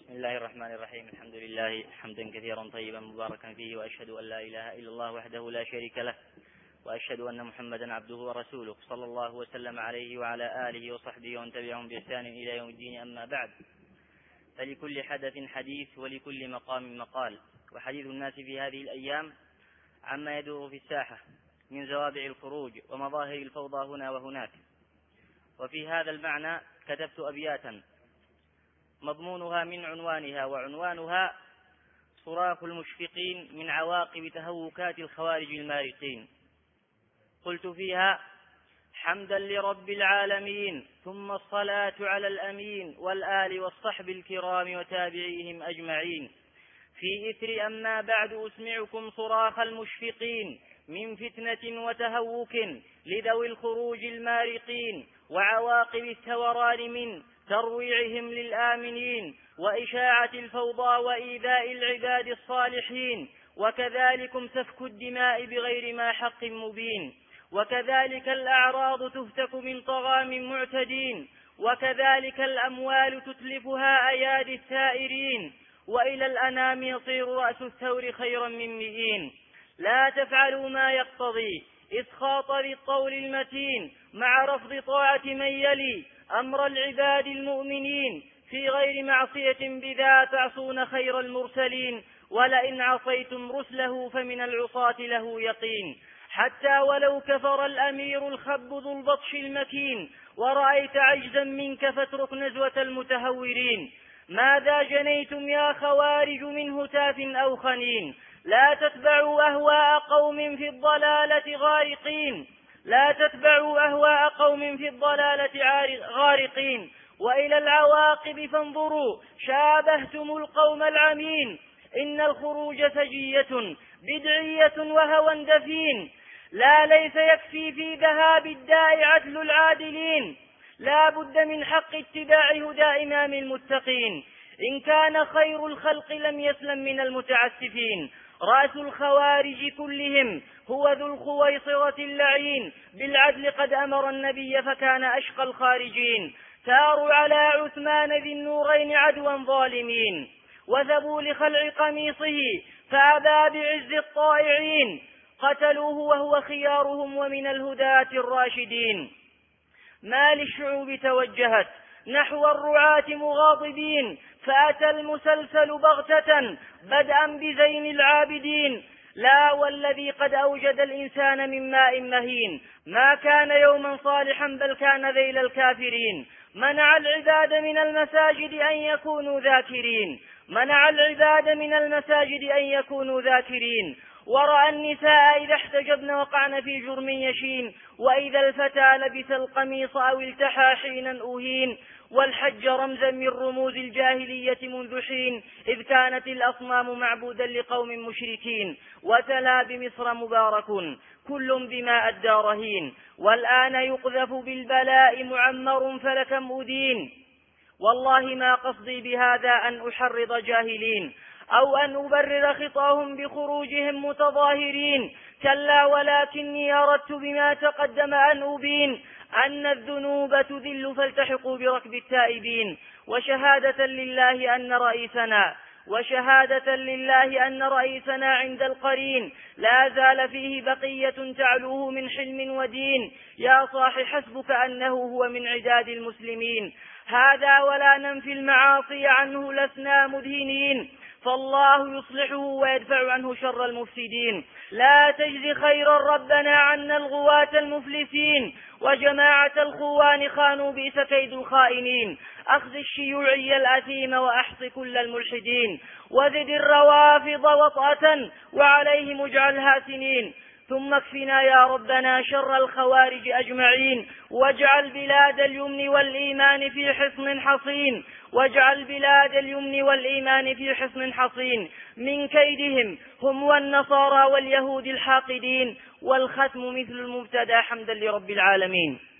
بسم الله الرحمن الرحيم. الحمد لله حمدا كثيرا طيبا مباركا فيه، وأشهد أن لا إله إلا الله وحده لا شريك له، وأشهد أن محمدا عبده ورسوله صلى الله وسلم عليه وعلى آله وصحبه ومن تبعهم بإحسان إلى يوم الدين. أما بعد، فلكل حدث حديث ولكل مقام مقال، وحديث الناس في هذه الأيام عما يدور في الساحة من زوابع الخروج ومظاهر الفوضى هنا وهناك. وفي هذا المعنى كتبت أبياتا مضمونها من عنوانها، وعنوانها صراخ المشفقين من عواقب تهوكات الخوارج المارقين. قلت فيها: حمدا لرب العالمين، ثم الصلاة على الأمين والآل والصحب الكرام وتابعيهم أجمعين. في إثر أما بعد أسمعكم صراخ المشفقين من فتنة وتهوك لذوي الخروج المارقين، وعواقب الثوران من ترويعهم للآمنين، وإشاعة الفوضى وإيذاء العباد الصالحين، وكذلكم سفك الدماء بغير ما حق مبين، وكذلك الأعراض تهتك من طغام معتدين، وكذلك الأموال تتلفها أيادي الثائرين، وإلى الأنام يصير رأس الثور خيرا من مئين. لا تفعلوا ما يقتضي إسخاط بالطول المتين، مع رفض طاعة من يلي أمر العباد المؤمنين، في غير معصية بذا تعصون خير المرسلين، ولئن عصيتم رسله فمن العصاة له يقين. حتى ولو كفر الأمير الخب ذو البطش المكين، ورأيت عجزا منك فاترك نزوة المتهورين. ماذا جنيتم يا خوارج من هتاف أو خنين؟ لا تتبعوا أهواء قوم في الضلالة غارقين، لا تتبعوا أهواء قوم في الضلالة غارقين، وإلى العواقب فانظروا شابهتم القوم العمين. إن الخروج سجية بدعية وهوى دفين، لا ليس يكفي في ذهاب الداء عدل العادلين، لا بد من حق اتباع هدى إمام المتقين. إن كان خير الخلق لم يسلم من المتعسفين، رأس الخوارج كلهم هو ذو الخويصرة اللعين، بالعدل قد أمر النبي فكان أشقى الخارجين. ثاروا على عثمان ذي النورين عدوا ظالمين، وذبوا لخلع قميصه فأبى بعز الطائعين، قتلوه وهو خيارهم ومن الهداة الراشدين. ما للشعوب توجهت نحو الرعاة مغاضبين، فأتى المسلسل بغتة بدءا بزين العابدين. لا والذي قد أوجد الإنسان من ماء مهين، ما كان يوما صالحا بل كان ذيل الكافرين. منع العباد من المساجد أن يكونوا ذاكرين، منع العباد من المساجد أن يكونوا ذاكرين. ورأى النساء إذا احتجبن وقعن في جرم يشين، وإذا الفتى لبس القميص أو التحى حينا أهين. والحج رمزا من رموز الجاهلية منذ حين، إذ كانت الأصنام معبودا لقوم مشركين. وتلا بمصر مبارك كل بما أدى رهين، والآن يقذف بالبلاء معمر فلكم أدين. والله ما قصدي بهذا أن أحرض جاهلين، أو أن أبرر خطاهم بخروجهم متظاهرين، كلا ولكني أردت بما تقدم أن أبين أن الذنوب تذل فالتحقوا بركب التائبين. وشهادة لله أن رئيسنا عند القرين لا زال فيه بقية تعلوه من حلم ودين. يا صاح حسبك أنه هو من عداد المسلمين، هذا ولا ننفي المعاصي عنه لسنا مدهنين، فالله يصلحه ويدفع عنه شر المفسدين. لا تجزي خيرا ربنا عنا الغواة المفلسين، وجماعة الخوان خانوا بئس كيد الخائنين. أخذ الشيوعي الأثيم وأحص كل الملحدين، وزد الروافض وطأة وعليهم اجعلها سنين. ثم اكفنا يا ربنا شر الخوارج أجمعين، واجعل بلاد اليمن والإيمان في حصن حصين، واجعل بلاد اليمن والإيمان في حصن حصين من كيدهم هم والنصارى واليهود الحاقدين. والختم مثل المبتدى. حمدا لرب العالمين.